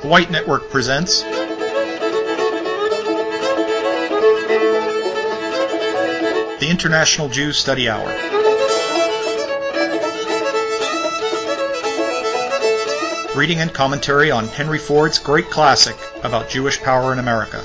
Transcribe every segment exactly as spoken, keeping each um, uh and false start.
White Network presents the International Jew Study Hour. Reading and commentary on Henry Ford's great classic about Jewish power in America.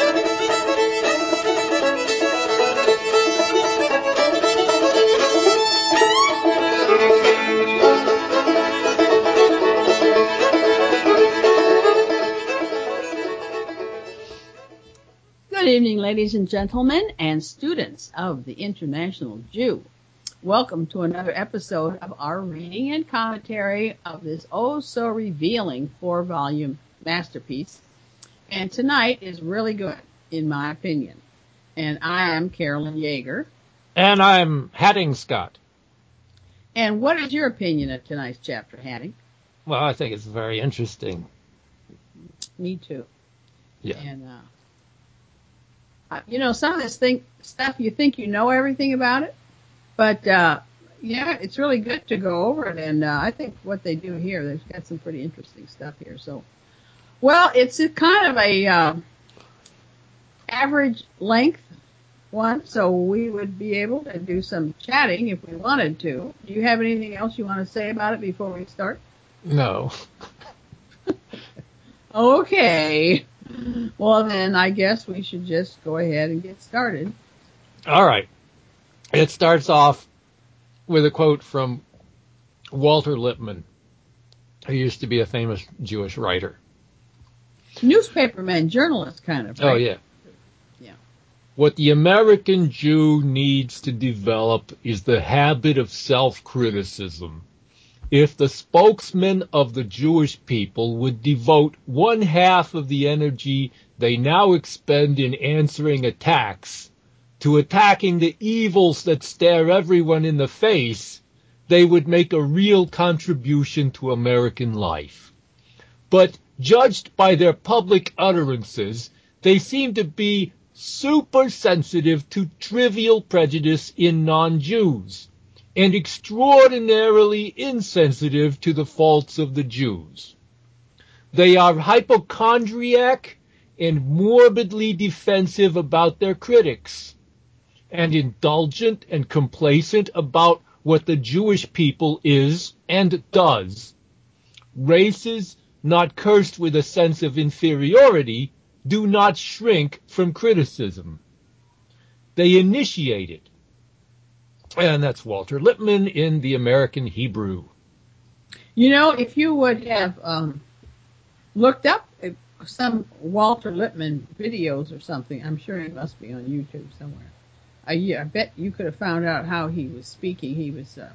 Good evening, ladies and gentlemen, and students of the International Jew. Welcome to another episode of our reading and commentary of this oh-so-revealing four-volume masterpiece. And tonight is really good, in my opinion. And I am Carolyn Yeager. And I'm Hatting Scott. And what is your opinion of tonight's chapter, Hatting? Well, I think it's very interesting. Me too. Yeah. And, uh, you know, some of this thing, stuff, you think you know everything about it, but, uh, yeah, it's really good to go over it, and uh, I think what they do here, they've got some pretty interesting stuff here. So, well, it's a kind of a uh, average length one, so we would be able to do some chatting if we wanted to. Do you have anything else you want to say about it before we start? No. Okay. Well, then I guess we should just go ahead and get started. All right. It starts off with a quote from Walter Lippmann, who used to be a famous Jewish writer. Newspaperman, journalist kind of, right? Oh, yeah. Yeah. What the American Jew needs to develop is the habit of self-criticism. If the spokesmen of the Jewish people would devote one half of the energy they now expend in answering attacks to attacking the evils that stare everyone in the face, they would make a real contribution to American life. But judged by their public utterances, they seem to be super sensitive to trivial prejudice in non-Jews, and extraordinarily insensitive to the faults of the Jews. They are hypochondriac and morbidly defensive about their critics, and indulgent and complacent about what the Jewish people is and does. Races not cursed with a sense of inferiority do not shrink from criticism. They initiate it. And that's Walter Lippmann in The American Hebrew. You know, if you would have um, looked up some Walter Lippmann videos or something, I'm sure he must be on YouTube somewhere. I, I bet you could have found out how he was speaking. He was, uh,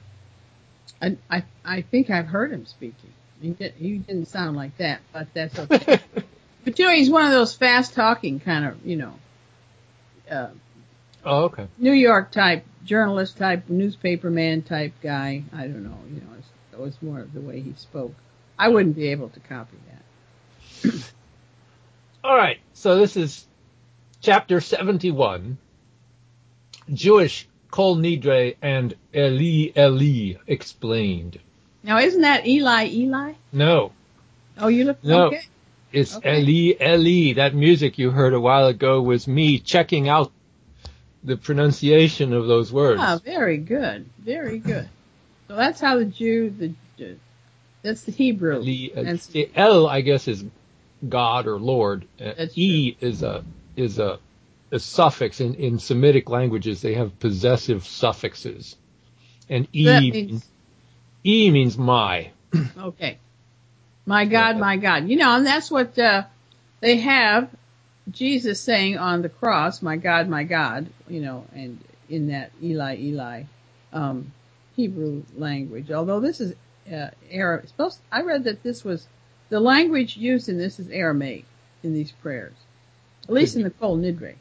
I, I, I think I've heard him speaking. He, did, he didn't sound like that, but that's okay. But you know, he's one of those fast-talking kind of, you know, uh, oh, okay. New York type, journalist type, newspaperman type guy. I don't know, you know, it was more of the way he spoke. I wouldn't be able to copy that. All right, so this is chapter seventy-one, Jewish Kol Nidre and Eli Eli explained. Now, isn't that Eli Eli? No. Oh, you look, no. Okay. It's okay. Eli Eli. That music you heard a while ago was me checking out the pronunciation of those words. Ah, very good, very good. So that's how the Jew, the, the that's the Hebrew. Eli, uh, that's, the El, I guess, is God or Lord. Uh, e true. is a is a, a suffix. In, in Semitic languages, they have possessive suffixes, and E that means, means E means my. Okay, my God, Yeah. my God. You know, and that's what uh, they have. Jesus saying on the cross, my God, my God, you know, and in that Eli, Eli, um, Hebrew language. Although this is, uh, Arab, supposed, I read that this was, the language used in this is Aramaic in these prayers. At least in the Kol Nidre.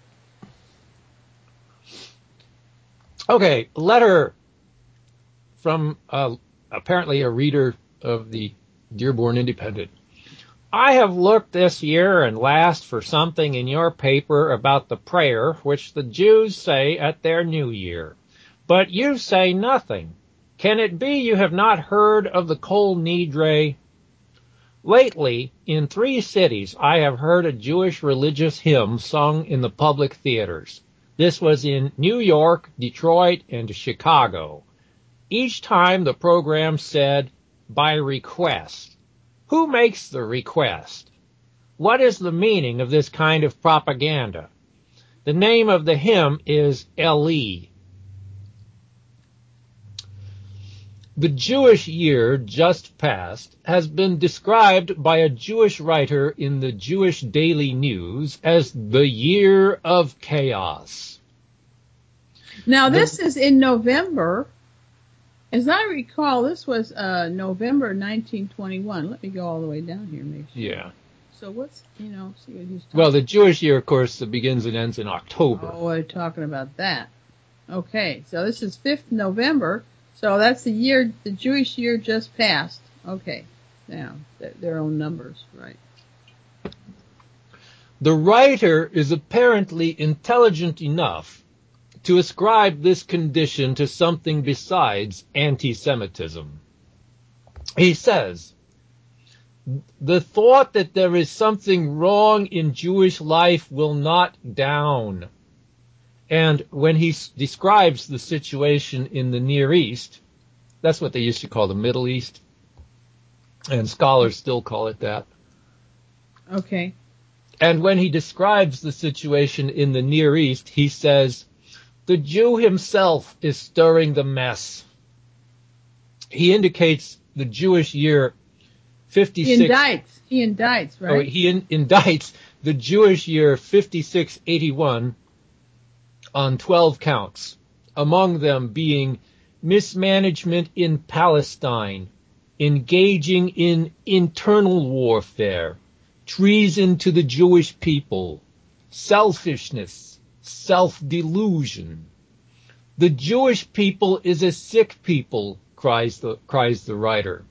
Okay, letter from, uh, apparently a reader of the Dearborn Independent. I have looked this year and last for something in your paper about the prayer which the Jews say at their New Year, but you say nothing. Can it be you have not heard of the Kol Nidre? Lately, in three cities, I have heard a Jewish religious hymn sung in the public theaters. This was in New York, Detroit, and Chicago. Each time the program said, by request. Who makes the request? What is the meaning of this kind of propaganda? The name of the hymn is Eli. The Jewish year just passed has been described by a Jewish writer in the Jewish Daily News as the year of chaos. Now, this the, is in November. As I recall, this was uh, November nineteen twenty-one. Let me go all the way down here and make sure. Yeah. So what's, you know, see what he's talking Well, the Jewish year, of course, begins and ends in October. Oh, we're talking about that. Okay, so this is fifth November. So that's the year, the Jewish year just passed. Okay, now, their own numbers, right. The writer is apparently intelligent enough to ascribe this condition to something besides anti-Semitism. He says, the thought that there is something wrong in Jewish life will not down. And when he s- describes the situation in the Near East, that's what they used to call the Middle East, and scholars still call it that. Okay. And when he describes the situation in the Near East, he says, the Jew himself is stirring the mess. He indicates the Jewish year fifty-six... He indicts. He indicts, right? Oh, he in, indicts the Jewish year fifty-six eighty-one on twelve counts, among them being mismanagement in Palestine, engaging in internal warfare, treason to the Jewish people, selfishness, self-delusion. The Jewish people is a sick people, cries the, cries the writer.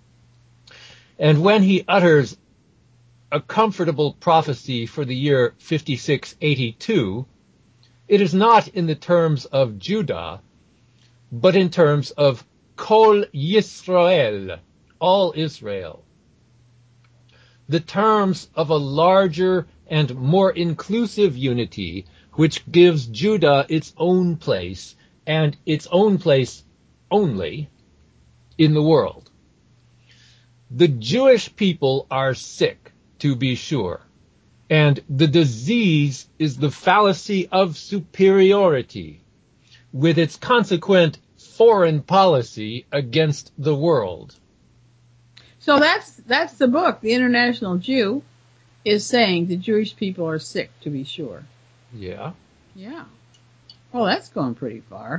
And when he utters a comfortable prophecy for the year fifty-six eighty-two, it is not in the terms of Judah, but in terms of Kol Yisrael, all Israel. The terms of a larger and more inclusive unity which gives Judah its own place, and its own place only, in the world. The Jewish people are sick, to be sure, and the disease is the fallacy of superiority, with its consequent foreign policy against the world. So that's that's the book. The International Jew is saying the Jewish people are sick, to be sure. Yeah. Yeah. Well, that's going pretty far.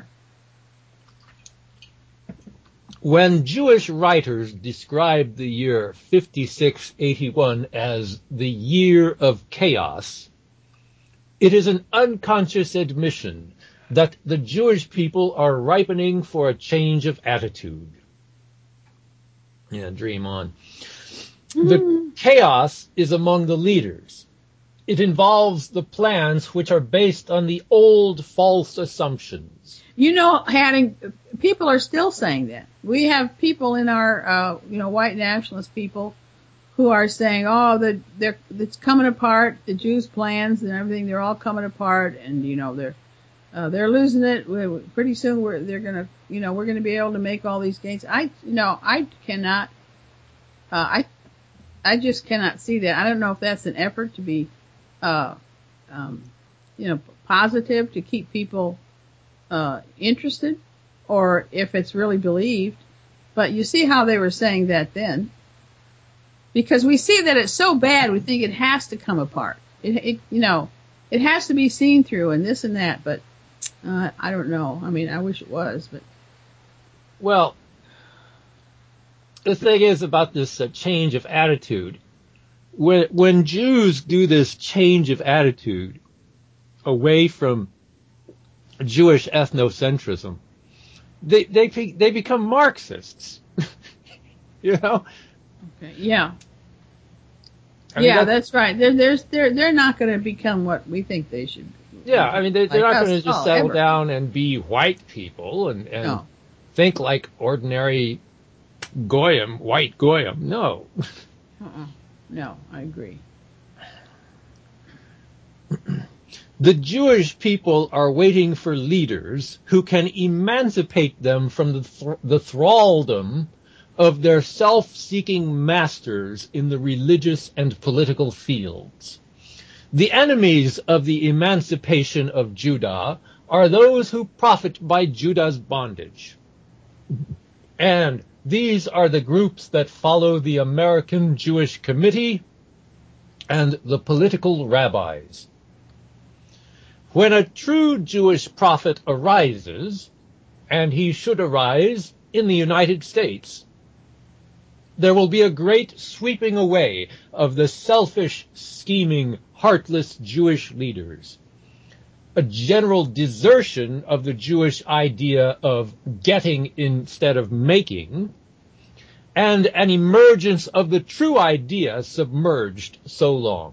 When Jewish writers describe the year fifty-six eighty-one as the year of chaos, it is an unconscious admission that the Jewish people are ripening for a change of attitude. Yeah, dream on. Mm. The chaos is among the leaders. It involves the plans which are based on the old false assumptions. You know, Hatting, people are still saying that. We have people in our, uh, you know, white nationalist people who are saying, oh, the, they're, it's coming apart, the Jews' plans and everything, they're all coming apart, and, you know, they're, uh, they're losing it. We're, pretty soon we're, they're gonna, you know, we're gonna be able to make all these gains. I, you know, I cannot, uh, I, I just cannot see that. I don't know if that's an effort to be, uh, um, you know, positive, to keep people uh, interested, or if it's really believed. But you see how they were saying that then. Because we see that it's so bad, we think it has to come apart. It, it you know, it has to be seen through and this and that, but uh, I don't know. I mean, I wish it was, but. Well, the thing is about this uh, change of attitude. When, when Jews do this change of attitude away from Jewish ethnocentrism, they they they become Marxists. You know? Okay. Yeah. I mean, yeah, that's, that's right. They're they're they're they're not going to become what we think they should be. Yeah, I mean they, they're like not going to just settle ever. down and be white people and, and no. think like ordinary goyim, white goyim. No. Uh-uh. No, I agree. The Jewish people are waiting for leaders who can emancipate them from the, th- the thraldom of their self-seeking masters in the religious and political fields. The enemies of the emancipation of Judah are those who profit by Judah's bondage. And these are the groups that follow the American Jewish Committee and the political rabbis. When a true Jewish prophet arises, and he should arise in the United States, there will be a great sweeping away of the selfish, scheming, heartless Jewish leaders, a general desertion of the Jewish idea of getting instead of making, and an emergence of the true idea submerged so long.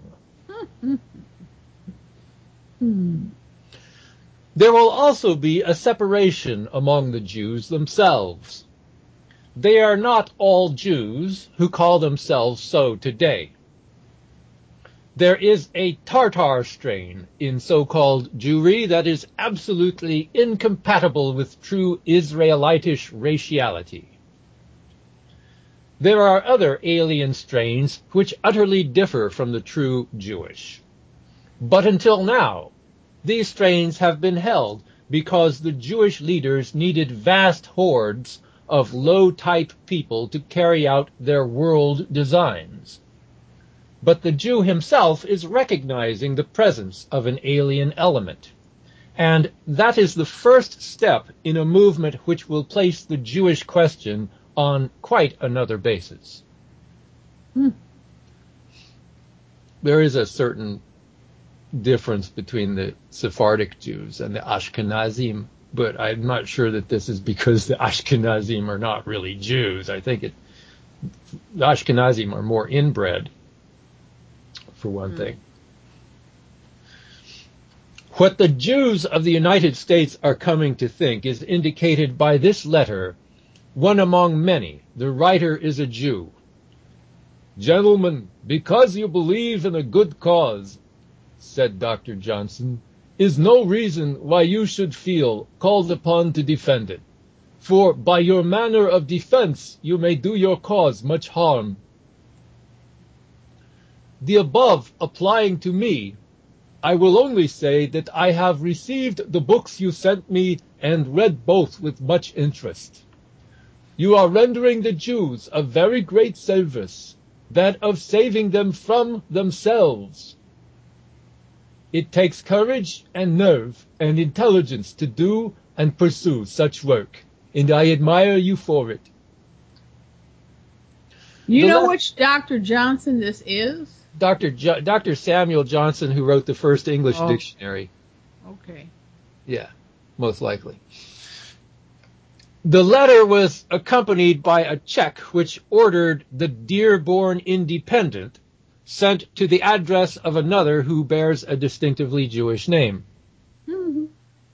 Hmm. There will also be a separation among the Jews themselves. They are not all Jews who call themselves so today. There is a Tartar strain in so-called Jewry that is absolutely incompatible with true Israelitish raciality. There are other alien strains which utterly differ from the true Jewish. But until now, these strains have been held because the Jewish leaders needed vast hordes of low-type people to carry out their world designs. But the Jew himself is recognizing the presence of an alien element. And that is the first step in a movement which will place the Jewish question on quite another basis. Hmm. There is a certain difference between the Sephardic Jews and the Ashkenazim, but I'm not sure that this is because the Ashkenazim are not really Jews. I think it, the Ashkenazim are more inbred, for one mm. thing. What the Jews of the United States are coming to think is indicated by this letter, one among many. The writer is a Jew. Gentlemen, because you believe in a good cause, said Doctor Johnson, is no reason why you should feel called upon to defend it. For by your manner of defense you may do your cause much harm. The above applying to me, I will only say that I have received the books you sent me and read both with much interest. You are rendering the Jews a very great service, that of saving them from themselves. It takes courage and nerve and intelligence to do and pursue such work, and I admire you for it. You The know le- which Doctor Johnson this is? Doctor Jo- Doctor Samuel Johnson, who wrote the first English Oh. dictionary. Okay. Yeah, most likely. The letter was accompanied by a check which ordered the Dearborn Independent sent to the address of another who bears a distinctively Jewish name. Mm-hmm.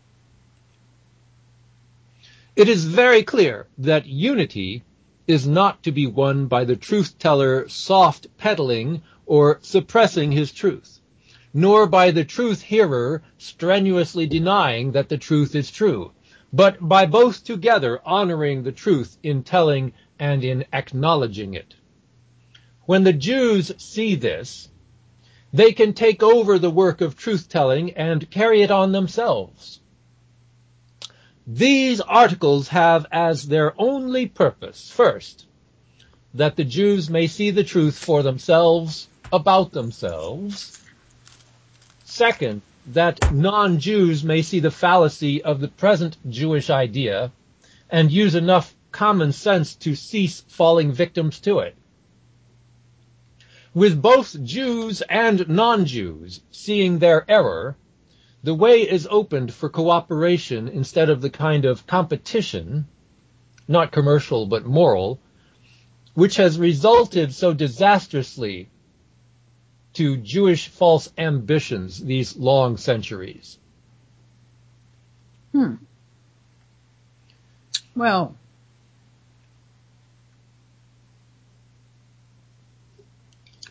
It is very clear that unity is not to be won by the truth-teller soft peddling or suppressing his truth, nor by the truth-hearer strenuously denying that the truth is true, but by both together honoring the truth in telling and in acknowledging it. When the Jews see this, they can take over the work of truth-telling and carry it on themselves. These articles have as their only purpose, first, that the Jews may see the truth for themselves about themselves. Second, that non-Jews may see the fallacy of the present Jewish idea and use enough common sense to cease falling victims to it. With both Jews and non-Jews seeing their error, the way is opened for cooperation instead of the kind of competition, not commercial but moral, which has resulted so disastrously to Jewish false ambitions these long centuries. Hmm. Well,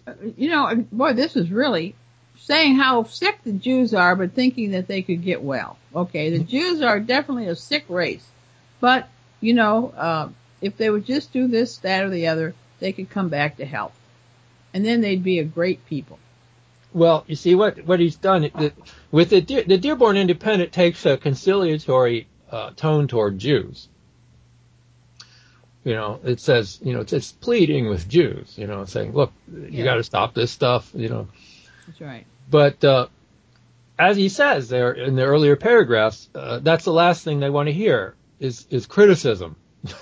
you know, boy, this is really saying how sick the Jews are, but thinking that they could get well. Okay, the Jews are definitely a sick race, but you know, uh, if they would just do this, that, or the other, they could come back to health, and then they'd be a great people. Well, you see what what he's done the, with the the Dearborn Independent takes a conciliatory uh, tone toward Jews. You know, it says, you know, it's, it's pleading with Jews. You know, saying, look, you Yeah. got to stop this stuff. You know, That's right. but uh, as he says there in the earlier paragraphs, uh, that's the last thing they want to hear is is criticism.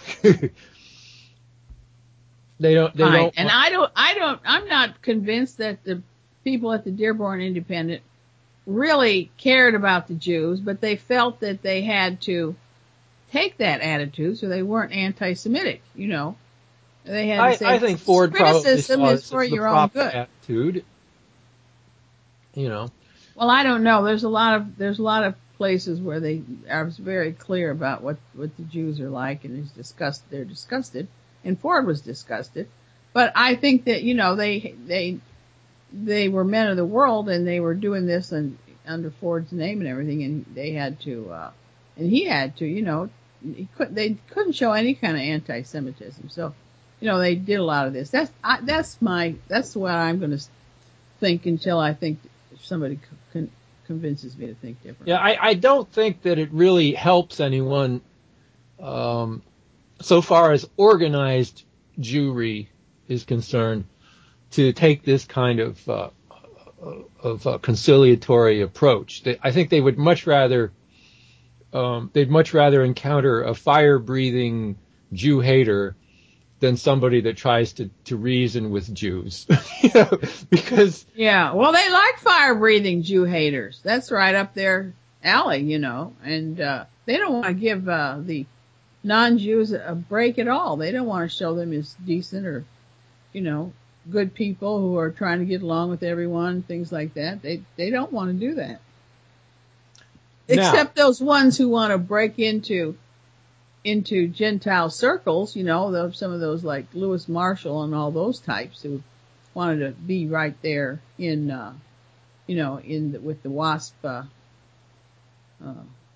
They don't. They Fine. don't. And I don't. I don't. I'm not convinced that the people at the Dearborn Independent really cared about the Jews, but they felt that they had to take that attitude, so they weren't anti-Semitic. You know, they had to I, say I think Ford probably criticism saw is this for as the your own proper good. attitude. You know. Well, I don't know. There's a lot of there's a lot of places where they are very clear about what what the Jews are like, and is disgust. They're disgusted, and Ford was disgusted. But I think that you know they they they were men of the world, and they were doing this and under Ford's name and everything, and they had to, uh, and he had to, you know, he couldn't they couldn't show any kind of anti-Semitism. So, you know, they did a lot of this. That's I, that's my that's what I'm going to think until I think somebody con- convinces me to think differently. Yeah, I, I don't think that it really helps anyone um, so far as organized Jewry is concerned to take this kind of uh, of a conciliatory approach. They, I think they would much rather um, they'd much rather encounter a fire-breathing Jew hater than somebody that tries to, to reason with Jews. You know, because yeah, well, they like fire-breathing Jew haters. That's right up their alley, you know, and uh, they don't want to give uh, the non-Jews a break at all. They don't want to show them as decent or, you know, good people who are trying to get along with everyone, things like that. They they don't want to do that. Now, except those ones who want to break into into Gentile circles, you know, those, some of those like Lewis Marshall and all those types who wanted to be right there in, uh, you know, in the, with the WASP uh, uh,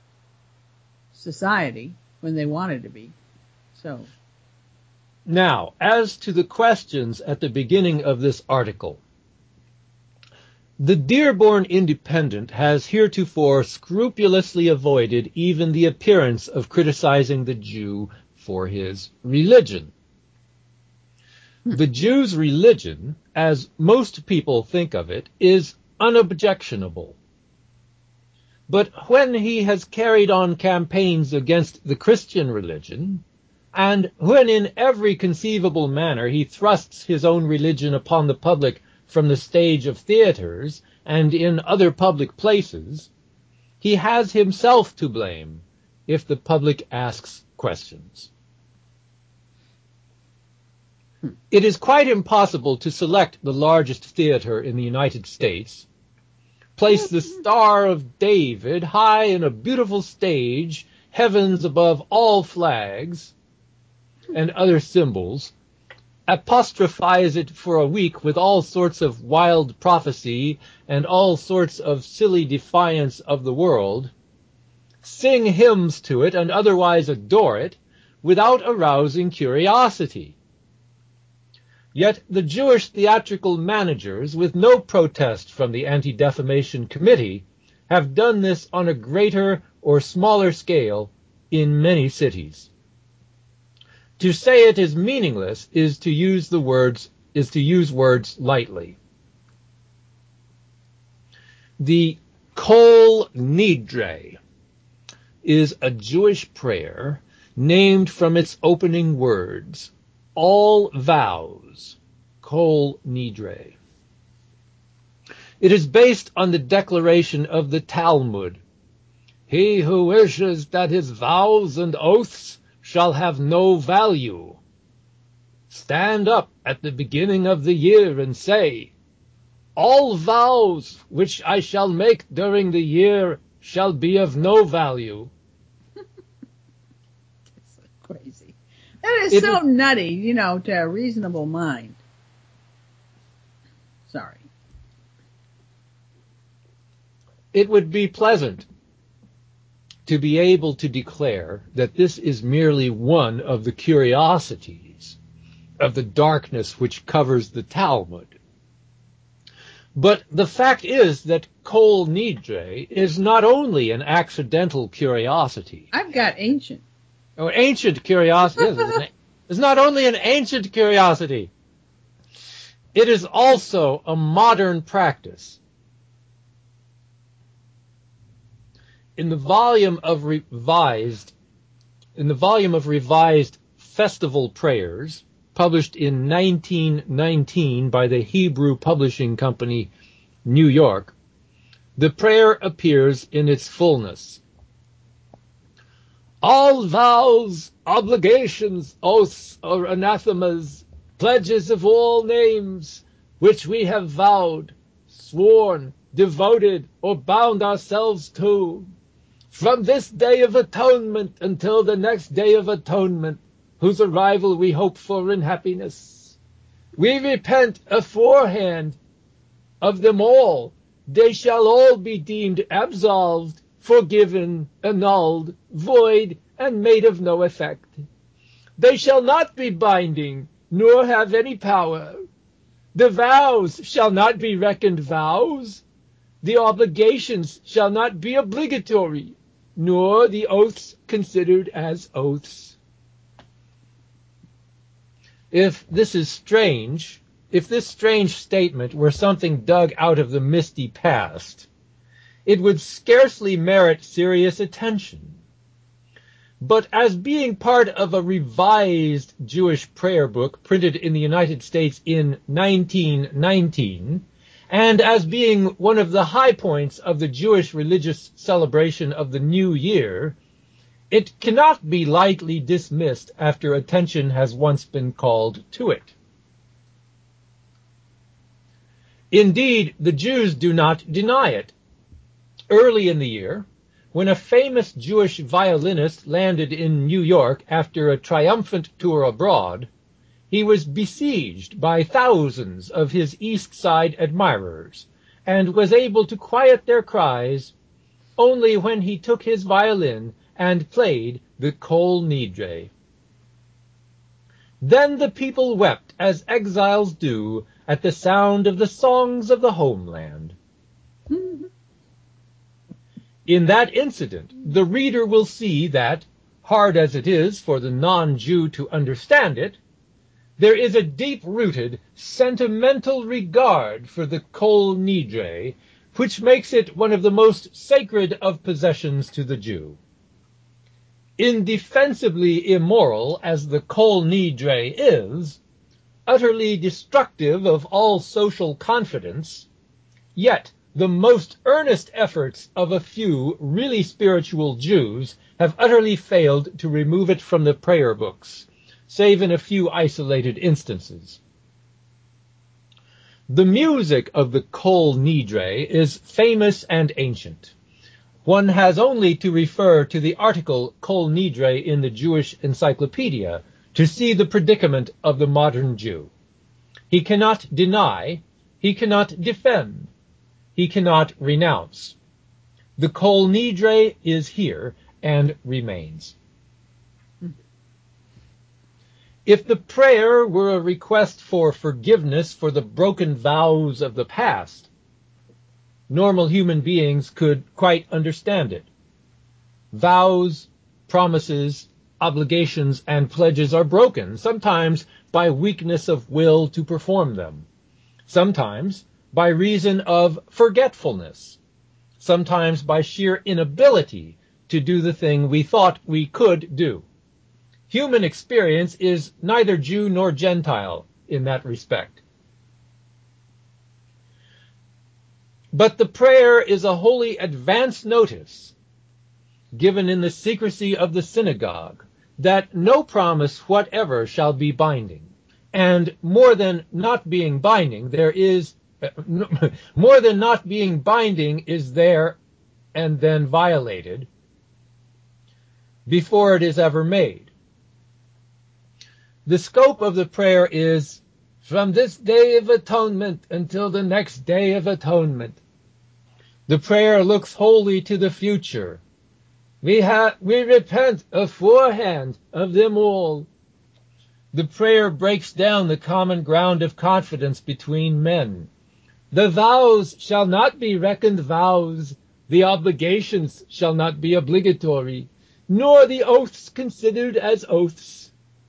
society when they wanted to be. So. Now, as to the questions at the beginning of this article, the Dearborn Independent has heretofore scrupulously avoided even the appearance of criticizing the Jew for his religion. The Jew's religion, as most people think of it, is unobjectionable. But when he has carried on campaigns against the Christian religion, and when in every conceivable manner he thrusts his own religion upon the public from the stage of theaters and in other public places, he has himself to blame if the public asks questions. It is quite impossible to select the largest theater in the United States, place the Star of David high in a beautiful stage, heavens above all flags and other symbols, apostrophize it for a week with all sorts of wild prophecy and all sorts of silly defiance of the world, sing hymns to it and otherwise adore it without arousing curiosity. Yet the Jewish theatrical managers, with no protest from the Anti-Defamation Committee, have done this on a greater or smaller scale in many cities. To say it is meaningless is to use the words is to use words lightly. The Kol Nidre is a Jewish prayer named from its opening words, all vows, Kol Nidre. It is based on the declaration of the Talmud, he who wishes that his vows and oaths shall have no value, stand up at the beginning of the year and say, all vows which I shall make during the year shall be of no value. That's so crazy. That is It so was, nutty, you know, to a reasonable mind. it would be pleasant to be able to declare that this is merely one of the curiosities of the darkness which covers the Talmud. But the fact is that Kol Nidre is not only an accidental curiosity. I've got ancient. Oh, ancient curiosity. Yes, it's not only an ancient curiosity. It is also a modern practice. In the volume of revised, in the volume of revised festival prayers, published in nineteen nineteen by the Hebrew Publishing Company, New York, the prayer appears in its fullness. All vows, obligations, oaths, or anathemas, pledges of all names, which we have vowed, sworn, devoted, or bound ourselves to, from this day of atonement until the next day of atonement, whose arrival we hope for in happiness. We repent aforehand of them all. They shall all be deemed absolved, forgiven, annulled, void, and made of no effect. They shall not be binding, nor have any power. The vows shall not be reckoned vows. The obligations shall not be obligatory, nor the oaths considered as oaths. If this is strange, if this strange statement were something dug out of the misty past, it would scarcely merit serious attention. But as being part of a revised Jewish prayer book printed in the United States in nineteen nineteen, and as being one of the high points of the Jewish religious celebration of the New Year, it cannot be lightly dismissed after attention has once been called to it. Indeed, the Jews do not deny it. Early in the year, when a famous Jewish violinist landed in New York after a triumphant tour abroad, he was besieged by thousands of his East Side admirers, and was able to quiet their cries only when he took his violin and played the Kol Nidre. Then the people wept as exiles do at the sound of the songs of the homeland. In that incident, the reader will see that, hard as it is for the non-Jew to understand it, there is a deep-rooted, sentimental regard for the Kol Nidre, which makes it one of the most sacred of possessions to the Jew. Indefensibly immoral as the Kol Nidre is, utterly destructive of all social confidence, yet the most earnest efforts of a few really spiritual Jews have utterly failed to remove it from the prayer books, save in a few isolated instances. The music of the Kol Nidre is famous and ancient. One has only to refer to the article Kol Nidre in the Jewish Encyclopedia to see the predicament of the modern Jew. He cannot deny, he cannot defend, he cannot renounce. The Kol Nidre is here and remains. If the prayer were a request for forgiveness for the broken vows of the past, normal human beings could quite understand it. Vows, promises, obligations, and pledges are broken, sometimes by weakness of will to perform them, sometimes by reason of forgetfulness, sometimes by sheer inability to do the thing we thought we could do. Human experience is neither Jew nor Gentile in that respect. But the prayer is a wholly advance notice, given in the secrecy of the synagogue, that no promise whatever shall be binding. And more than not being binding, there is, uh, more than not being binding is there and then violated before it is ever made. The scope of the prayer is, from this day of atonement until the next day of atonement. The prayer looks wholly to the future. We ha- we repent aforehand of them all. The prayer breaks down the common ground of confidence between men. The vows shall not be reckoned vows, the obligations shall not be obligatory, nor the oaths considered as oaths.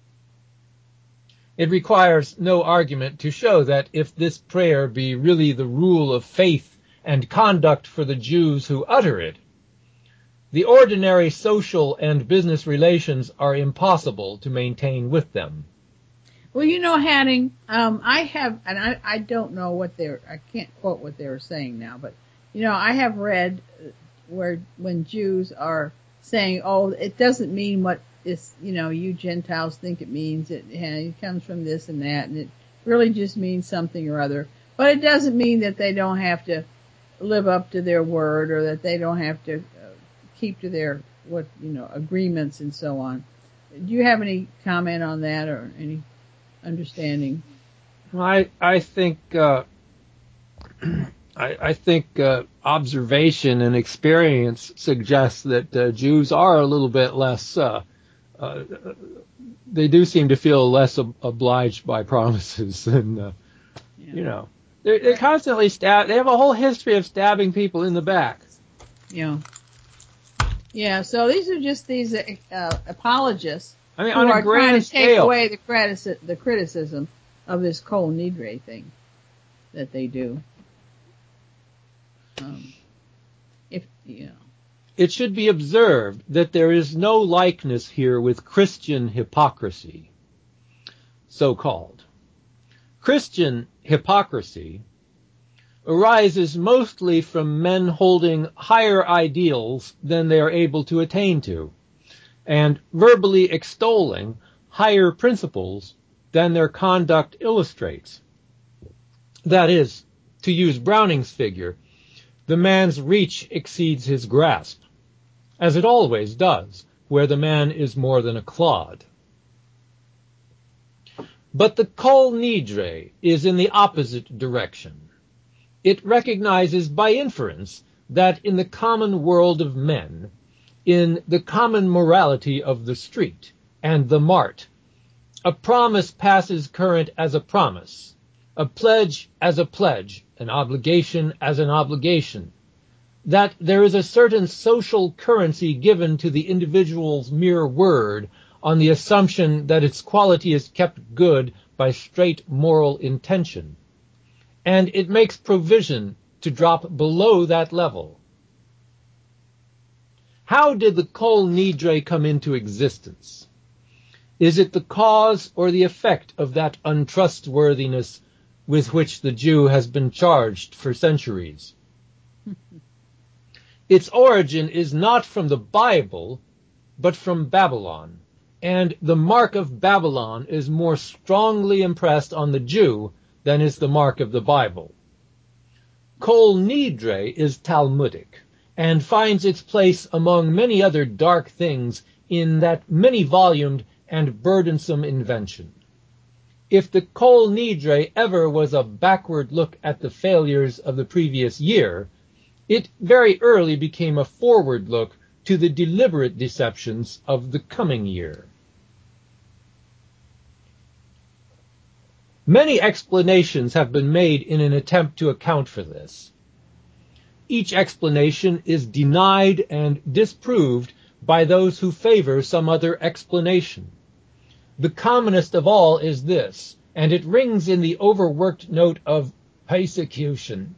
It requires no argument to show that if this prayer be really the rule of faith and conduct for the Jews who utter it, the ordinary social and business relations are impossible to maintain with them. Well, you know, Hanning, um, I have, and I, I don't know what they're, I can't quote what they were saying now, but, you know, I have read where, when Jews are saying, oh, it doesn't mean what this, you know, you Gentiles think it means. It, it comes from this and that, and it really just means something or other. But it doesn't mean that they don't have to live up to their word, or that they don't have to uh, keep to their, what, you know, agreements and so on. Do you have any comment on that, or any understanding? I I think uh, I, I think uh, observation and experience suggests that uh, Jews are a little bit less. Uh, uh, they do seem to feel less ob- obliged by promises than uh, yeah. you know. They're, they're constantly stab. They have a whole history of stabbing people in the back. Yeah. Yeah. So these are just these uh, apologists. I mean, who on are a grand trying to scale. take away the, critici- the criticism of this Kol Nidre thing that they do. Um, if you know. It should be observed that there is no likeness here with Christian hypocrisy, so-called. Christian hypocrisy arises mostly from men holding higher ideals than they are able to attain to, and verbally extolling higher principles than their conduct illustrates. That is, to use Browning's figure, the man's reach exceeds his grasp, as it always does, where the man is more than a clod. But the Kol Nidre is in the opposite direction. It recognizes by inference that in the common world of men, in the common morality of the street and the mart, a promise passes current as a promise, a pledge as a pledge, an obligation as an obligation, that there is a certain social currency given to the individual's mere word on the assumption that its quality is kept good by straight moral intention, and it makes provision to drop below that level. How did the Kol Nidre come into existence? Is it the cause or the effect of that untrustworthiness with which the Jew has been charged for centuries? Its origin is not from the Bible, but from Babylon, and the mark of Babylon is more strongly impressed on the Jew than is the mark of the Bible. Kol Nidre is Talmudic, and finds its place among many other dark things in that many-volumed and burdensome invention. If the Kol Nidre ever was a backward look at the failures of the previous year, it very early became a forward look to the deliberate deceptions of the coming year. Many explanations have been made in an attempt to account for this. Each explanation is denied and disproved by those who favor some other explanation. The commonest of all is this, and it rings in the overworked note of persecution.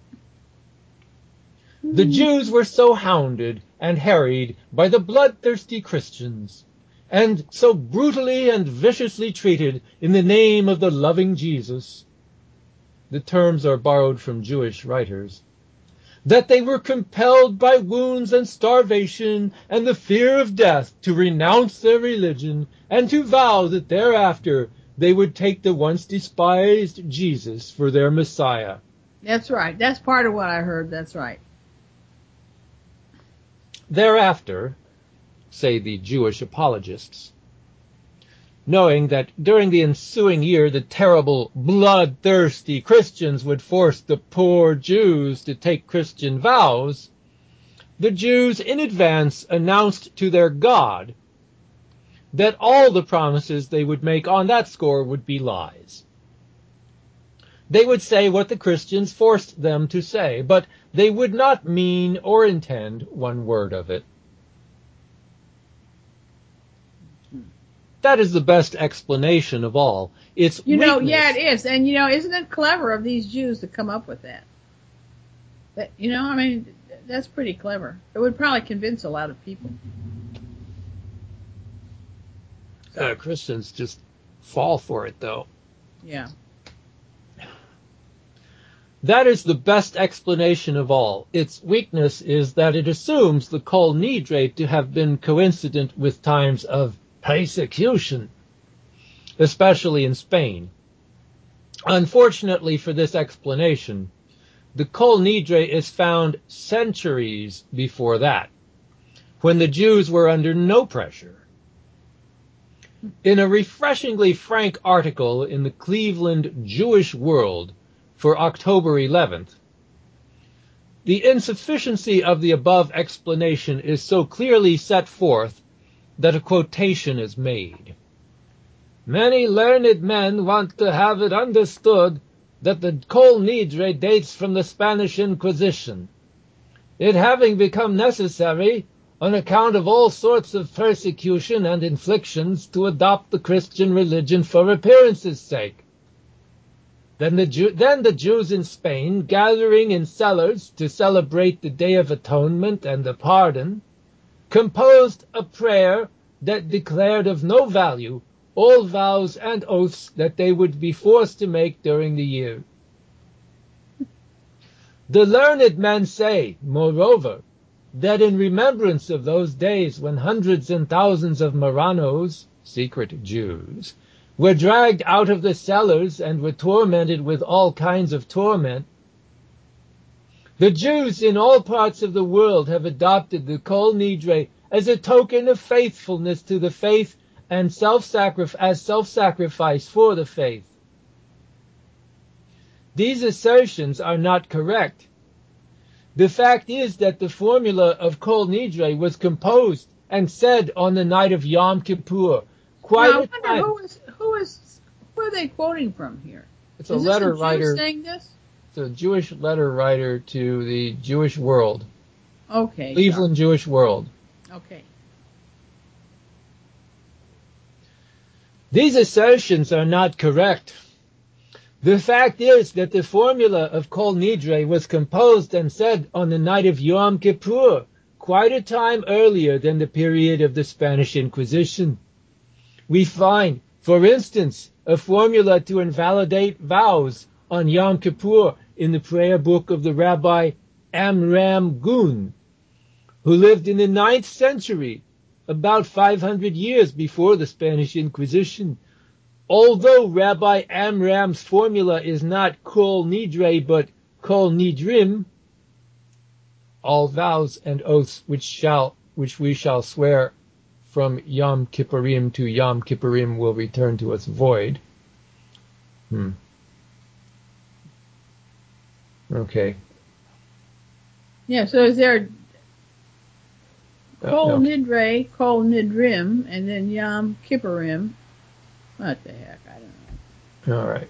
The Jews were so hounded and harried by the bloodthirsty Christians, and so brutally and viciously treated in the name of the loving Jesus, the terms are borrowed from Jewish writers, that they were compelled by wounds and starvation and the fear of death to renounce their religion and to vow that thereafter they would take the once despised Jesus for their Messiah. That's right. That's part of what I heard. That's right. Thereafter, say the Jewish apologists, knowing that during the ensuing year the terrible, bloodthirsty Christians would force the poor Jews to take Christian vows, the Jews in advance announced to their God that all the promises they would make on that score would be lies. They would say what the Christians forced them to say, but they would not mean or intend one word of it. That is the best explanation of all. It's You know, weakness. yeah, it is. And, you know, isn't it clever of these Jews to come up with that? That, you know, I mean, that's pretty clever. It would probably convince a lot of people. Uh, Christians just fall for it, though. Yeah. That is the best explanation of all. Its weakness is that it assumes the Kol Nidre to have been coincident with times of persecution, especially in Spain. Unfortunately for this explanation, the Kol Nidre is found centuries before that, when the Jews were under no pressure. In a refreshingly frank article in the Cleveland Jewish World for October eleventh, the insufficiency of the above explanation is so clearly set forth that a quotation is made. Many learned men want to have it understood that the Kol Nidre dates from the Spanish Inquisition, it having become necessary on account of all sorts of persecution and inflictions to adopt the Christian religion for appearance's sake. Then the, Jew- then the Jews in Spain, gathering in cellars to celebrate the Day of Atonement and the Pardon, composed a prayer that declared of no value all vows and oaths that they would be forced to make during the year. The learned men say, moreover, that in remembrance of those days when hundreds and thousands of Marranos, secret Jews, were dragged out of the cellars and were tormented with all kinds of torment, the Jews in all parts of the world have adopted the Kol Nidre as a token of faithfulness to the faith and self-sacrifice as self-sacrifice for the faith. These assertions are not correct. The fact is that the formula of Kol Nidre was composed and said on the night of Yom Kippur. Quite now, I a wonder time. who is who is who are they quoting from here? It's a is letter this a writer. Jew saying this? It's a Jewish letter writer to the Jewish World, Okay. Cleveland Jewish World. Okay. These assertions are not correct. The fact is that the formula of Kol Nidre was composed and said on the night of Yom Kippur, quite a time earlier than the period of the Spanish Inquisition. We find, for instance, a formula to invalidate vows on Yom Kippur in the prayer book of the Rabbi Amram Gun, who lived in the ninth century, about five hundred years before the Spanish Inquisition. Although Rabbi Amram's formula is not Kol Nidre but Kol Nidrim, all vows and oaths which shall which we shall swear from Yom Kippurim to Yom Kippurim will return to us void. Hmm. Okay. Yeah, so is there Uh, Kol no. Nidre, Kol Nidrim, and then Yom Kippurim? What the heck? I don't know. All right.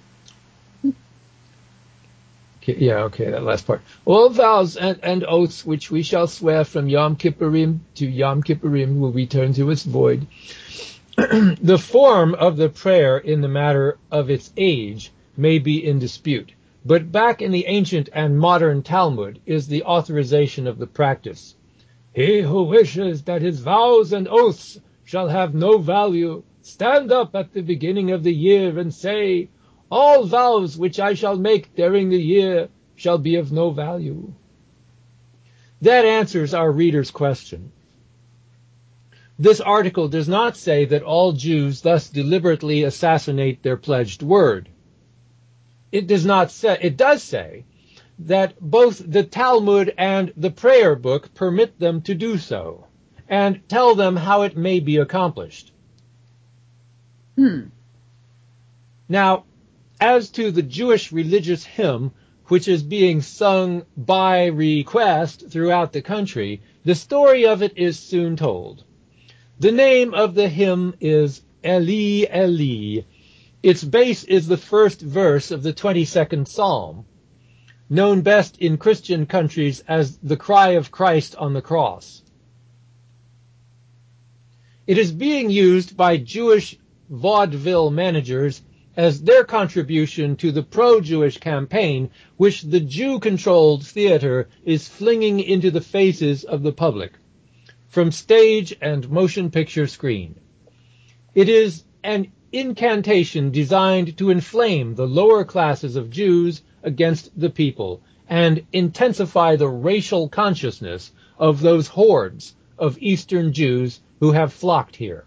Okay, yeah, okay, that last part. All vows and, and oaths which we shall swear from Yom Kippurim to Yom Kippurim will return to us void. The form of the prayer in the matter of its age may be in dispute, but back in the ancient and modern Talmud is the authorization of the practice. He who wishes that his vows and oaths shall have no value, stand up at the beginning of the year and say, all vows which I shall make during the year shall be of no value. That answers our reader's question. This article does not say that all Jews thus deliberately assassinate their pledged word. It does not say, it does say that both the Talmud and the prayer book permit them to do so, and tell them how it may be accomplished. Hmm. Now, as to the Jewish religious hymn, which is being sung by request throughout the country, the story of it is soon told. The name of the hymn is Eli, Eli. Its base is the first verse of the twenty-second Psalm, known best in Christian countries as the cry of Christ on the cross. It is being used by Jewish vaudeville managers as their contribution to the pro-Jewish campaign which the Jew-controlled theater is flinging into the faces of the public, from stage and motion picture screen. It is an incantation designed to inflame the lower classes of Jews against the people and intensify the racial consciousness of those hordes of Eastern Jews who have flocked here.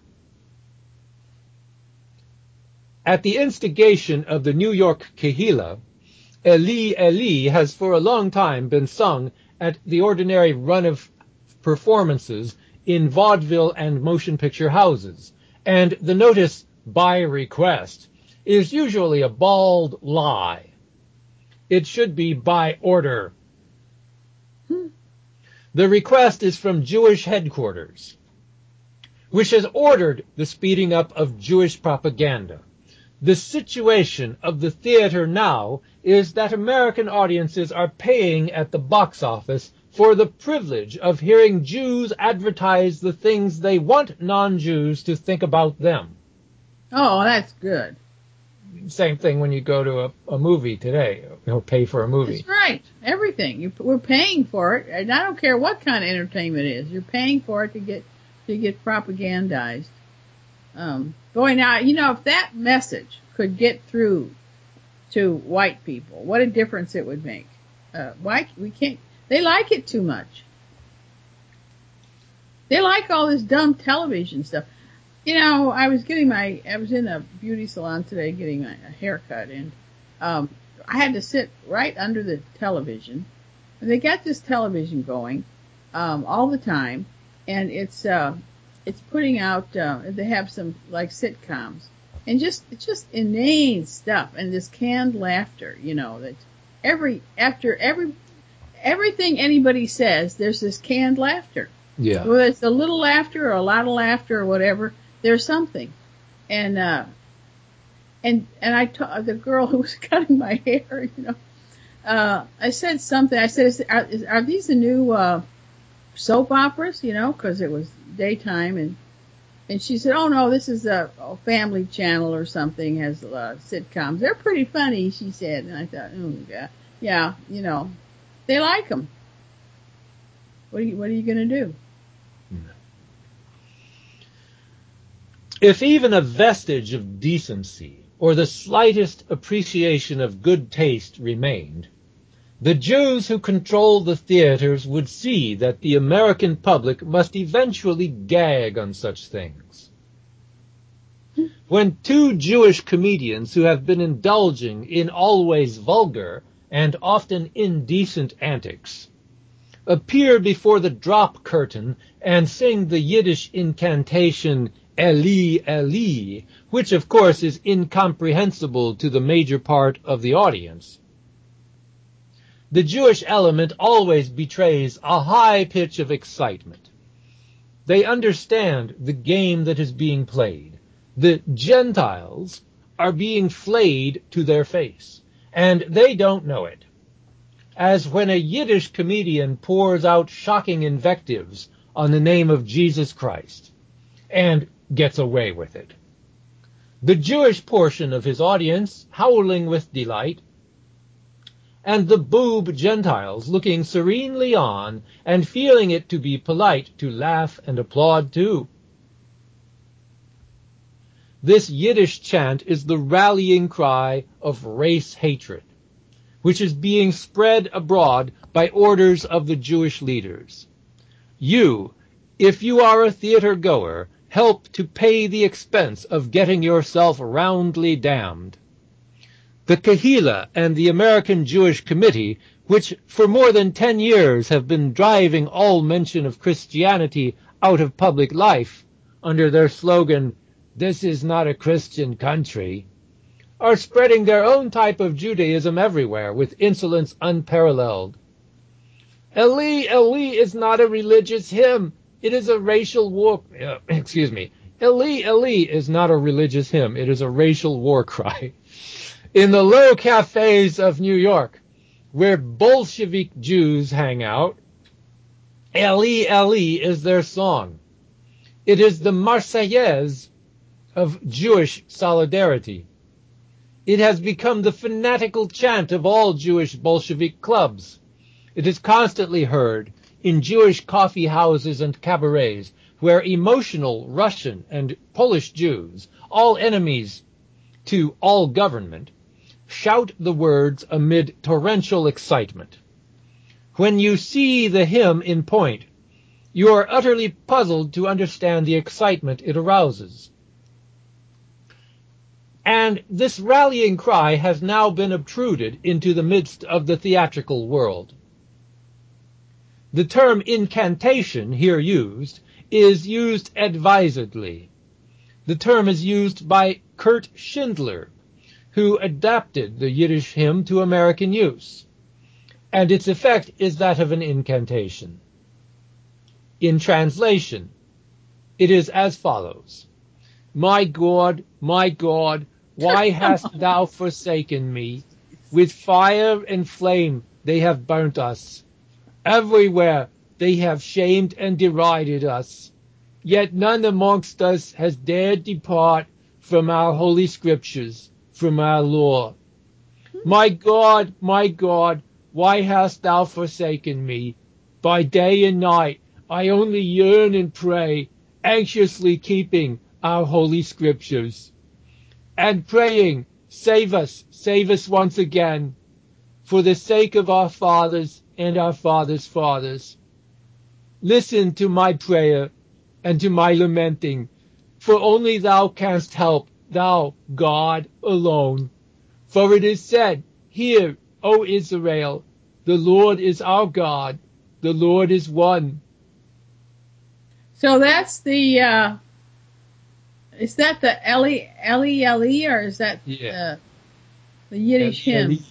At the instigation of the New York Kehillah, Eli, Eli has for a long time been sung at the ordinary run of performances in vaudeville and motion picture houses, and the notice by request is usually a bald lie. It should be by order. Hmm. The request is from Jewish headquarters, which has ordered the speeding up of Jewish propaganda. The situation of the theater now is that American audiences are paying at the box office for the privilege of hearing Jews advertise the things they want non-Jews to think about them. Oh, that's good. Same thing when you go to a, a movie today, you know, pay for a movie. That's right. Everything. You, we're paying for it, and I don't care what kind of entertainment it is. You're paying for it to get to get propagandized. Um, boy, now, you know, if that message could get through to white people, what a difference it would make. Uh, why, we can't, they like it too much. They like all this dumb television stuff. You know, I was getting my, I was in a beauty salon today getting a haircut, and, um, I had to sit right under the television, and they got this television going, um, all the time, and it's, uh, it's putting out, uh, they have some, like, sitcoms. And just, it's just inane stuff. And this canned laughter, you know, that every, after every, everything anybody says, there's this canned laughter. Yeah. Whether it's a little laughter or a lot of laughter or whatever, there's something. And, uh, and, and I told the girl who was cutting my hair, you know, uh, I said something. I said, is, are, is, are these the new, uh, soap operas, you know, cause it was daytime, and, and she said, oh no, this is a, a family channel or something, has, uh, sitcoms. They're pretty funny, she said. And I thought, oh yeah, yeah, you know, they like them. What are you, what are you gonna do? If even a vestige of decency or the slightest appreciation of good taste remained, the Jews who control the theaters would see that the American public must eventually gag on such things. When two Jewish comedians who have been indulging in always vulgar and often indecent antics appear before the drop curtain and sing the Yiddish incantation Eli, Eli, which of course is incomprehensible to the major part of the audience, the Jewish element always betrays a high pitch of excitement. They understand the game that is being played. The Gentiles are being flayed to their face, and they don't know it. As when a Yiddish comedian pours out shocking invectives on the name of Jesus Christ, and gets away with it. The Jewish portion of his audience howling with delight, and the boob Gentiles looking serenely on and feeling it to be polite to laugh and applaud too. This Yiddish chant is the rallying cry of race hatred, which is being spread abroad by orders of the Jewish leaders. You, if you are a theater goer, help to pay the expense of getting yourself roundly damned. The Kehillah and the American Jewish Committee, which for more than ten years have been driving all mention of Christianity out of public life under their slogan, this is not a Christian country, are spreading their own type of Judaism everywhere with insolence unparalleled. Eli, Eli is not a religious hymn. It is a racial war, uh, excuse me. Eli, Eli is not a religious hymn. It is a racial war cry. In the low cafes of New York, where Bolshevik Jews hang out, Eli, Eli is their song. It is the Marseillaise of Jewish solidarity. It has become the fanatical chant of all Jewish Bolshevik clubs. It is constantly heard in Jewish coffee houses and cabarets, where emotional Russian and Polish Jews, all enemies to all government, shout the words amid torrential excitement. When you see the hymn in point, you are utterly puzzled to understand the excitement it arouses. And this rallying cry has now been obtruded into the midst of the theatrical world. The term incantation here used is used advisedly. The term is used by Kurt Schindler, who adapted the Yiddish hymn to American use, and its effect is that of an incantation. In translation, it is as follows: My God, my God, why hast thou forsaken me? With fire and flame they have burnt us. Everywhere they have shamed and derided us. Yet none amongst us has dared depart from our holy scriptures, from our law. My God, my God, why hast thou forsaken me? By day and night I only yearn and pray, anxiously keeping our holy scriptures. And praying, save us, save us once again, for the sake of our fathers and our fathers' fathers. Listen to my prayer and to my lamenting, for only thou canst help, thou, God, alone. For it is said, Hear, O Israel, the Lord is our God, the Lord is one. So that's the, uh, is that the Eli, Eli, Eli, or is that yeah. uh, the Yiddish Eli, hymn? Eli.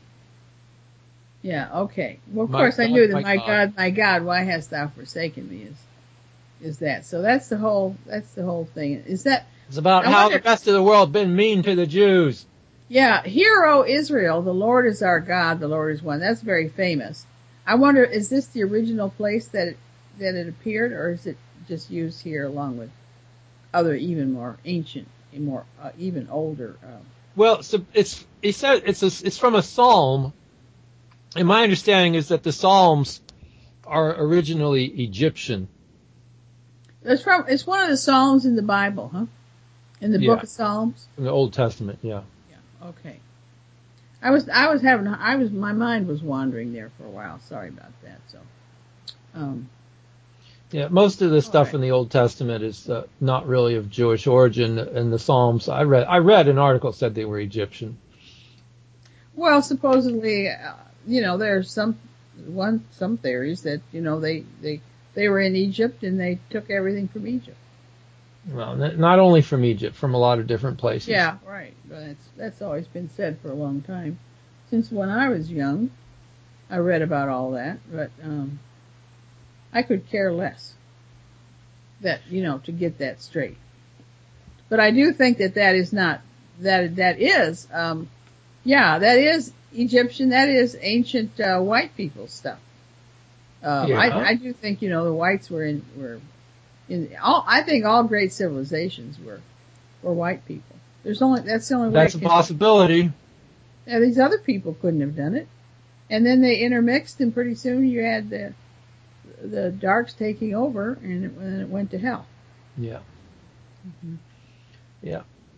Yeah, okay. Well, of My course, I God, knew that my my God. God, my God, why hast thou forsaken me is, is that. So that's the whole, that's the whole thing. Is that, It's about I how wonder- the rest of the world been mean to the Jews. yeah, Hear, O Israel, the Lord is our God, the Lord is one. That's very famous. I wonder, is this the original place that it, that it appeared, or is it just used here along with other even more ancient, more uh, even older? Uh, Well, so it's it said it's a, it's from a psalm, and my understanding is that the psalms are originally Egyptian. it's from it's one of the Psalms in the Bible, huh? In the Yeah. Book of Psalms. In the Old Testament, yeah. Yeah. Okay. I was I was having I was my mind was wandering there for a while. Sorry about that. So, um, Yeah, most of the stuff right. in the Old Testament is uh, not really of Jewish origin, and the Psalms I read I read an article said they were Egyptian. well, supposedly, uh, you know, there's some one some theories that you know they they they were in Egypt and they took everything from Egypt. Well, n- not only from Egypt, from a lot of different places. Yeah, right. But that's that's always been said for a long time. Since when I was young, I read about all that, but um, I could care less. That you know to get that straight. But I do think that that is not that that is um, yeah that is Egyptian. That is ancient uh, white people stuff. Um, Yeah. I I do think you know the whites were in were in all. I think all great civilizations were were white people. There's only that's the only way. That's it a can, possibility. Yeah, these other people couldn't have done it. And then they intermixed, and pretty soon you had the the darks taking over, and it, and it went to hell. Yeah. Mm-hmm. Yeah.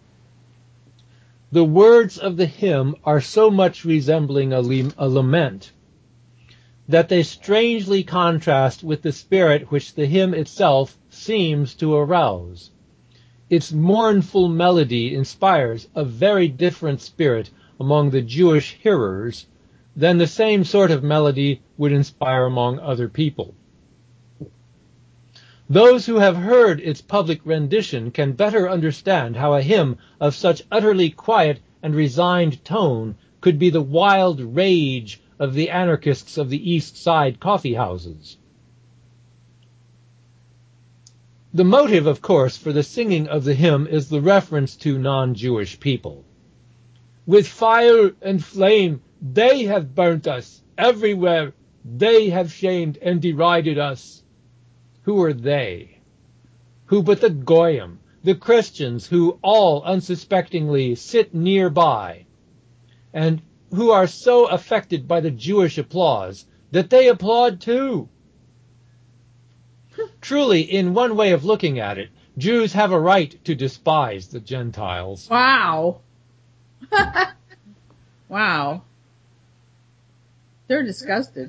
The words of the hymn are so much resembling a, le- a lament that they strangely contrast with the spirit which the hymn itself seems to arouse. Its mournful melody inspires a very different spirit among the Jewish hearers than the same sort of melody would inspire among other people. Those who have heard its public rendition can better understand how a hymn of such utterly quiet and resigned tone could be the wild rage of the anarchists of the East Side coffee houses. The motive, of course, for the singing of the hymn is the reference to non-Jewish people. With fire and flame they have burnt us everywhere. They have shamed and derided us. Who are they? Who but the Goyim, the Christians who all unsuspectingly sit nearby, and who are so affected by the Jewish applause that they applaud too. Truly, in one way of looking at it, Jews have a right to despise the Gentiles. Wow. Wow. They're disgusted.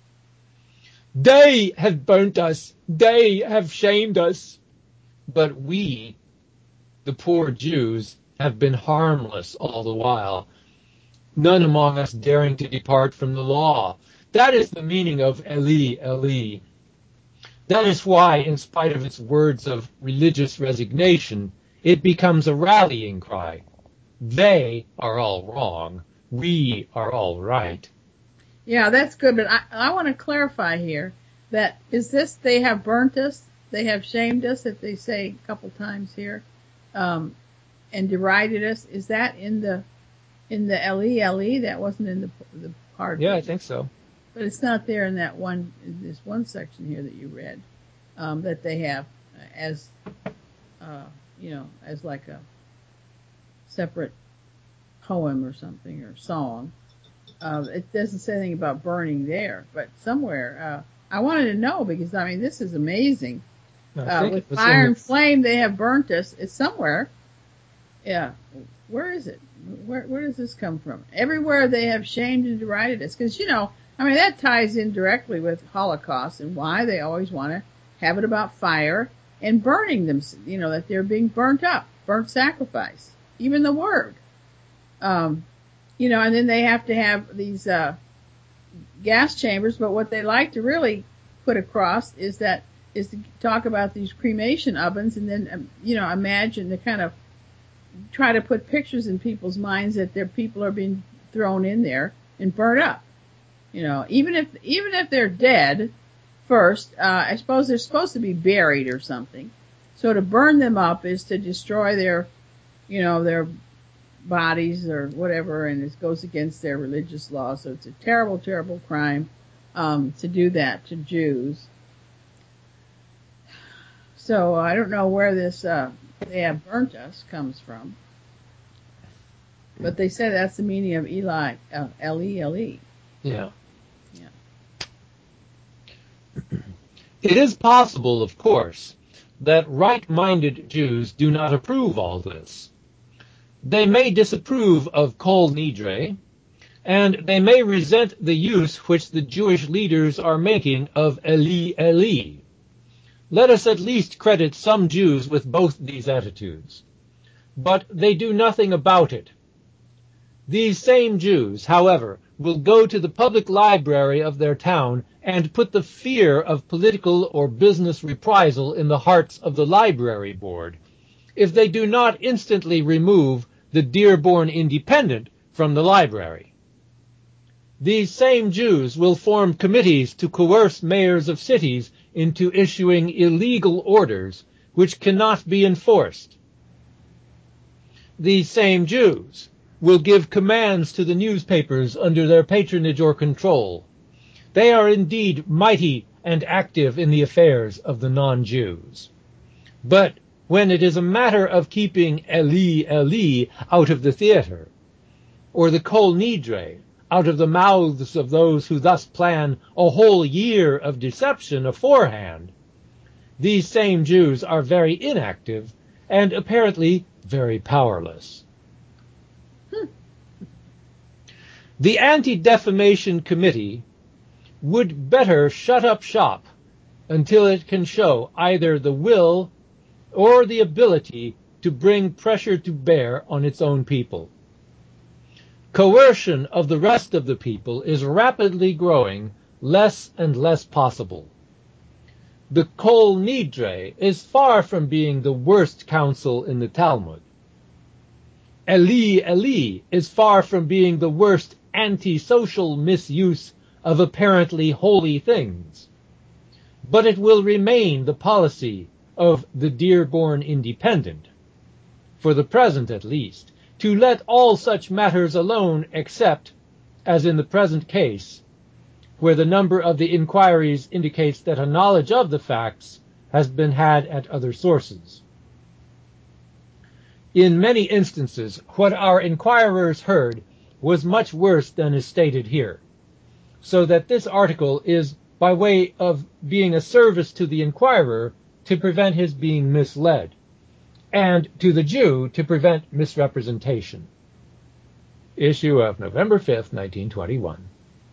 They have burnt us. They have shamed us. But we, the poor Jews, have been harmless all the while, none among us daring to depart from the law. That is the meaning of Eli, Eli. That is why, in spite of its words of religious resignation, it becomes a rallying cry. They are all wrong. We are all right. Yeah, that's good, but I, I want to clarify here that is this they have burnt us, they have shamed us, if they say a couple times here, um, and derided us. Is that in the in the L E L E? That wasn't in the the part. Yeah, I think so. But it's not there in that one, in this one section here that you read, um, that they have as, uh, you know, as like a separate poem or something or song. Uh, it doesn't say anything about burning there, but somewhere, uh, I wanted to know because, I mean, this is amazing. Uh, with fire and flame, they have burnt us. It's somewhere. Yeah. Where is it? Where, where does this come from? Everywhere they have shamed and derided us. Cause, you know, I mean, that ties in directly with Holocaust and why they always want to have it about fire and burning them, you know, that they're being burnt up, burnt sacrifice, even the word. Um, You know, and then they have to have these uh, gas chambers. But what they like to really put across is that is to talk about these cremation ovens, and then um, you know, imagine to kind of try to put pictures in people's minds that their people are being thrown in there and burnt up. You know, even if even if they're dead first, uh, I suppose they're supposed to be buried or something. So to burn them up is to destroy their, you know, their bodies or whatever, and it goes against their religious law. So it's a terrible, terrible crime um, to do that to Jews. So I don't know where this uh, "they have burnt us" comes from, but they say that's the meaning of Eli, uh, L E L E. Yeah. Yeah. It is possible, of course, that right-minded Jews do not approve all this. They may disapprove of Kol Nidre, and they may resent the use which the Jewish leaders are making of Eli, Eli. Let us at least credit some Jews with both these attitudes. But they do nothing about it. These same Jews, however, will go to the public library of their town and put the fear of political or business reprisal in the hearts of the library board, if they do not instantly remove the Dearborn Independent from the library. These same Jews will form committees to coerce mayors of cities into issuing illegal orders which cannot be enforced. These same Jews will give commands to the newspapers under their patronage or control. They are indeed mighty and active in the affairs of the non-Jews. But when it is a matter of keeping Eli, Eli out of the theater, or the Kol Nidre out of the mouths of those who thus plan a whole year of deception aforehand, these same Jews are very inactive and apparently very powerless. Hmm. The Anti-Defamation Committee would better shut up shop until it can show either the will or the ability to bring pressure to bear on its own people. Coercion of the rest of the people is rapidly growing less and less possible. the Kol Nidre is far from being the worst counsel in the Talmud. Eli Eli is far from being the worst anti-social misuse of apparently holy things. But it will remain the policy of the Dearborn Independent, for the present at least, to let all such matters alone except, as in the present case, where the number of the inquiries indicates that a knowledge of the facts has been had at other sources. In many instances, what our inquirers heard was much worse than is stated here, so that this article is by way of being a service to the inquirer to prevent his being misled, and to the Jew to prevent misrepresentation. Issue of November fifth, nineteen twenty-one.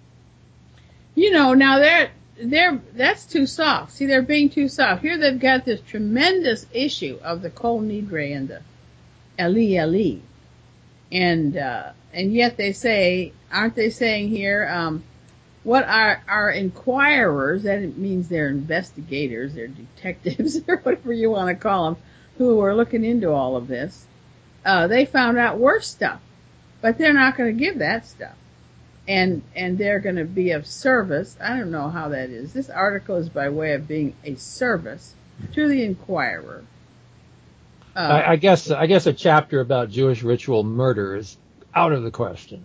You know, now they're, they're, that's too soft. See, they're being too soft. Here they've got this tremendous issue of the Kol Nidre and the Eli Eli. And, uh, and yet they say, aren't they saying here, um, what our, our inquirers, that means they're investigators, they're detectives, or whatever you want to call them, who are looking into all of this, uh, they found out worse stuff. But they're not going to give that stuff. And, and they're going to be of service. I don't know how that is. This article is by way of being a service to the inquirer. Uh, I, I guess, I guess a chapter about Jewish ritual murder is out of the question.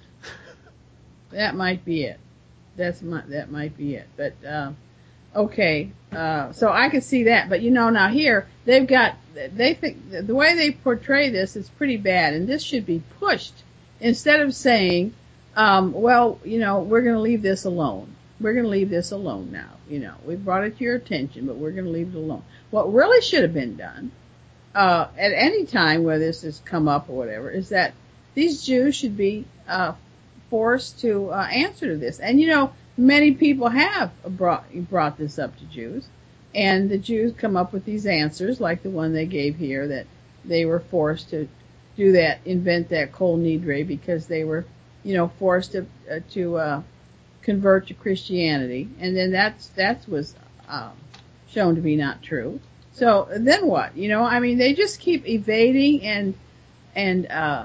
That might be it. That's my, that might be it. But, uh, okay. Uh, so I can see that. But you know, now here, they've got, they think, the way they portray this is pretty bad. And this should be pushed instead of saying, Um, well, you know, we're going to leave this alone. We're going to leave this alone now. You know, we brought it to your attention, but we're going to leave it alone. What really should have been done, uh, at any time where this has come up or whatever, is that these Jews should be, uh, forced to, uh, answer to this. And you know, many people have brought, brought this up to Jews, and the Jews come up with these answers, like the one they gave here, that they were forced to do that, invent that Kol Nidre because they were, you know, forced to, uh, to, uh, convert to Christianity. And then that's, that was, um, shown to be not true. So then what? You know, I mean, they just keep evading and, and, uh,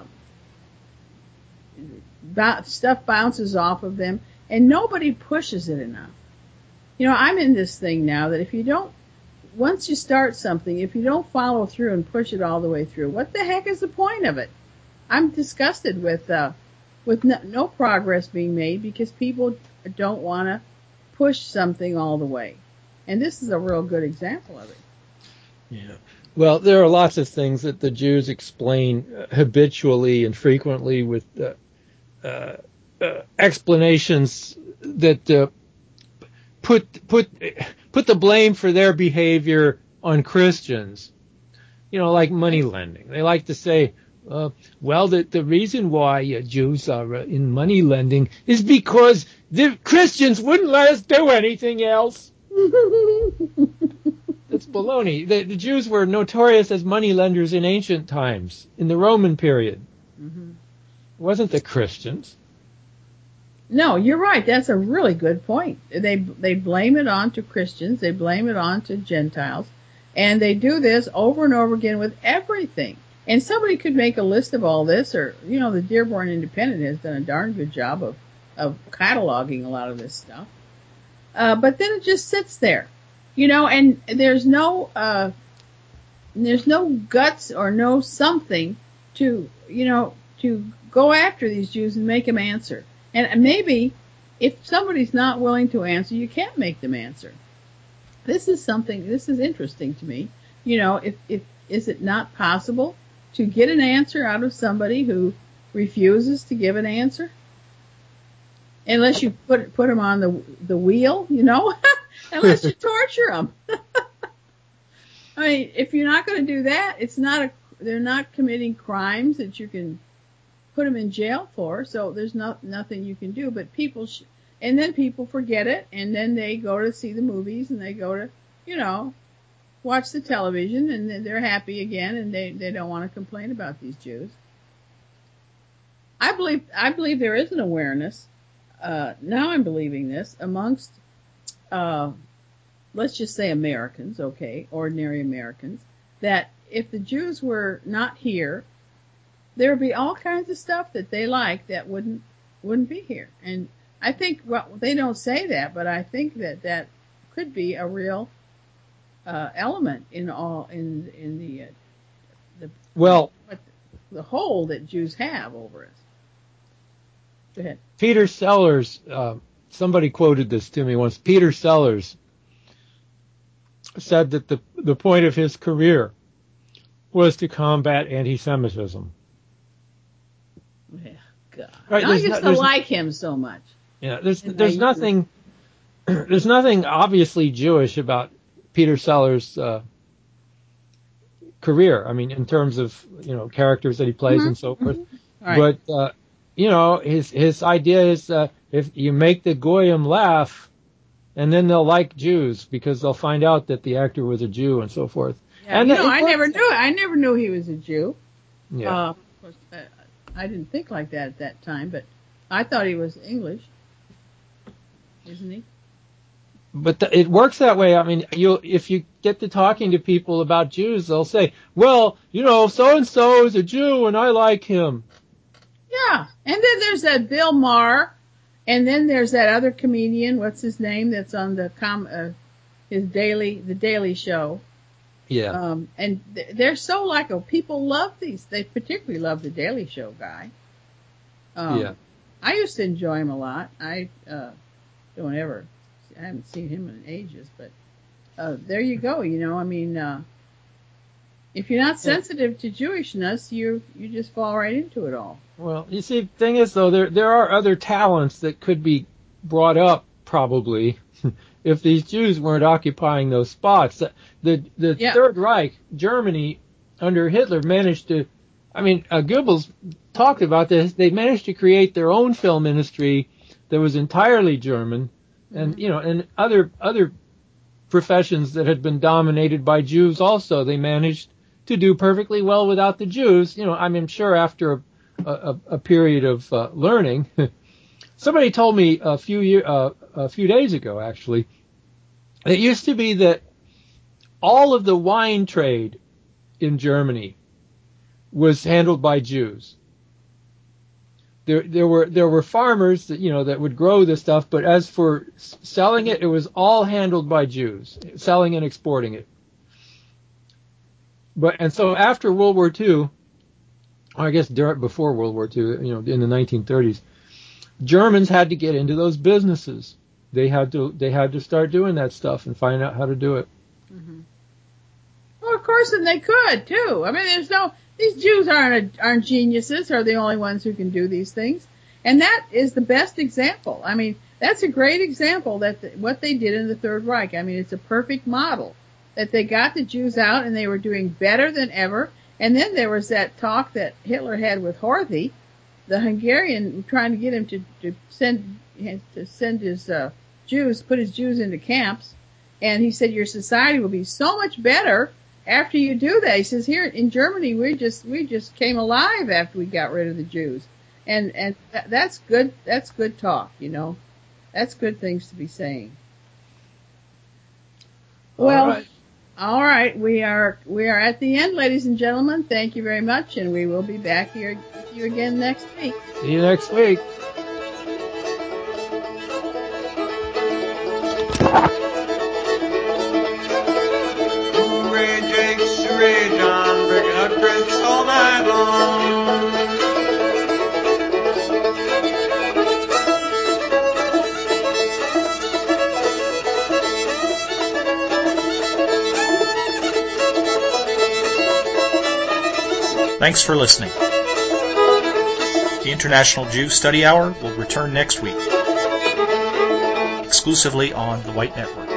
b- stuff bounces off of them and nobody pushes it enough. You know, I'm in this thing now that if you don't, once you start something, if you don't follow through and push it all the way through, what the heck is the point of it? I'm disgusted with, uh, with no, no progress being made because people don't want to push something all the way. And this is a real good example of it. Yeah. Well, there are lots of things that the Jews explain uh, habitually and frequently with uh, uh, uh, explanations that uh, put put put the blame for their behavior on Christians. You know, like money lending. They like to say, Uh, well, the, the reason why uh, Jews are uh, in money lending is because the Christians wouldn't let us do anything else. That's baloney. The, the Jews were notorious as money lenders in ancient times, in the Roman period. Mm-hmm. It wasn't the Christians. No, you're right. That's a really good point. They they blame it on to Christians. They blame it on to Gentiles. And they do this over and over again with everything. And somebody could make a list of all this, or, you know, the Dearborn Independent has done a darn good job of, of cataloging a lot of this stuff. Uh, but then it just sits there, you know, and there's no, uh, there's no guts or no something to, you know, to go after these Jews and make them answer. And maybe if somebody's not willing to answer, you can't make them answer. This is something, this is interesting to me. You know, if, if, is it not possible to get an answer out of somebody who refuses to give an answer? Unless you put put them on the the wheel, you know? Unless you torture them. I mean, if you're not going to do that, it's not a, they're not committing crimes that you can put them in jail for, so there's not, nothing you can do. But people, sh- and then people forget it, and then they go to see the movies, and they go to, you know, watch the television, and then they're happy again, and they, they don't want to complain about these Jews. I believe, I believe there is an awareness, uh, now I'm believing this, amongst, uh, let's just say Americans, okay, ordinary Americans, that if the Jews were not here, there would be all kinds of stuff that they like that wouldn't wouldn't be here. And I think, well, they don't say that, but I think that that could be a real uh, element in all in in the uh, the well what the, the hold that Jews have over us. Go ahead. Peter Sellers, uh, somebody quoted this to me once. Peter Sellers said that the the point of his career was to combat anti-Semitism. Yeah, God. Right, I used no, to like him so much. Yeah, there's And there's nothing there's nothing obviously Jewish about Peter Sellers' uh, career. I mean, in terms of, you know, characters that he plays Mm-hmm, and so forth. mm-hmm. Right. But uh, you know, his his idea is uh, if you make the goyim laugh, and then they'll like Jews because they'll find out that the actor was a Jew and so forth. Yeah, and you that, know, I works. never knew. I never knew he was a Jew. Yeah. Uh, of course, uh, I didn't think like that at that time, but I thought he was English, isn't he? But the, it works that way. I mean, you if you get to talking to people about Jews, they'll say, "Well, you know, so and so is a Jew, and I like him." Yeah, and then there's that Bill Maher, and then there's that other comedian. What's his name? That's on the com uh, his daily the Daily Show. Yeah. Um, and th- they're so likable. People love these. They particularly love the Daily Show guy. Um, yeah. I used to enjoy him a lot. I uh, don't ever. I haven't seen him in ages, but uh, there you go. You know, I mean, uh, if you're not sensitive to Jewishness, you you just fall right into it all. Well, you see, the thing is, though, there there are other talents that could be brought up, probably, if these Jews weren't occupying those spots. The the Yeah. Third Reich, Germany, under Hitler, managed to, I mean, uh, Goebbels talked about this, they managed to create their own film industry that was entirely German, and, Mm-hmm. you know, and other other professions that had been dominated by Jews also, they managed to do perfectly well without the Jews. You know, I mean, sure, after a, a, a period of uh, learning. Somebody told me a few year, uh, a few days ago, actually, it used to be that all of the wine trade in Germany was handled by Jews. There, there were there were farmers that, you know, that would grow this stuff, but as for selling it, it was all handled by Jews, selling and exporting it. But and so after World War Two, I guess before World War Two, you know, in the nineteen thirties, Germans had to get into those businesses. They had to they had to start doing that stuff and find out how to do it. Mm-hmm. Well, of course, and they could too. I mean, there's no these Jews aren't aren't geniuses. Are the only ones who can do these things, and that is the best example. I mean, that's a great example that the, what they did in the Third Reich. I mean, it's a perfect model that they got the Jews out and they were doing better than ever. And then there was that talk that Hitler had with Horthy, the Hungarian, trying to get him to, to send to send his uh, Jews, put his Jews into camps. And he said, your society will be so much better after you do that. He says, here in Germany, we just we just came alive after we got rid of the Jews. And and th- that's good. That's good talk, you know. That's good things to be saying. Well, All right. all right, we are we are at the end, ladies and gentlemen. Thank you very much, and we will be back here with you again next week. See you next week. Hooray, Jake, hooray, John, breaking up drinks all night long. Thanks for listening. The International Jew Study Hour will return next week, exclusively on the White Network.